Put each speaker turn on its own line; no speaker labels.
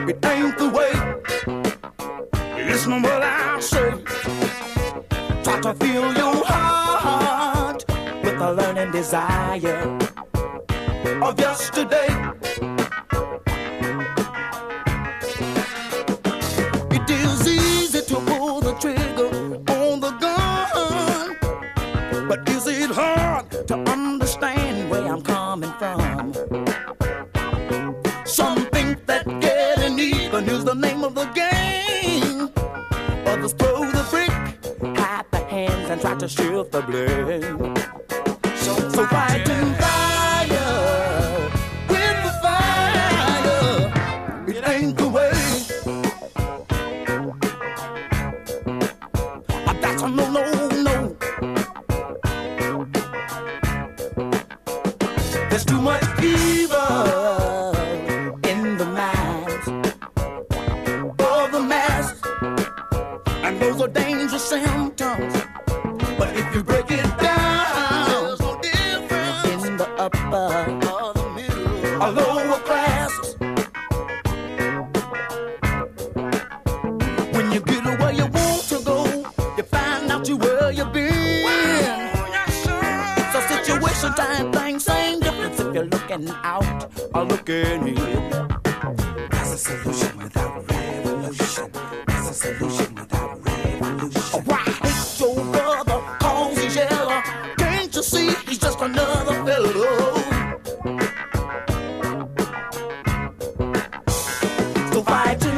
It ain't the way. Listen to what I say. Try to fill your heart with a learning desire of yesterday. It is easy to pull the trigger on the gun, but is it hard to understand where I'm coming from? Some think that getting even is the name of the game. Others throw the brick, hide the hands, and try to shift the blame. So fighting fire with the fire, it ain't the way. That's a no, no, no. There's too much evil in the minds of the masses, and those are dangerous symptoms. But if you break it down, there's no difference in the upper or the middle or lower classes. When you get where you want to go, you find out you where you've been. It's a situation time thing, same difference if you're looking out or looking in. There's a solution without revolution. There's a solution without revolution. Why hate your brother cause he's yellow? Can't you see he's just another fellow? So fight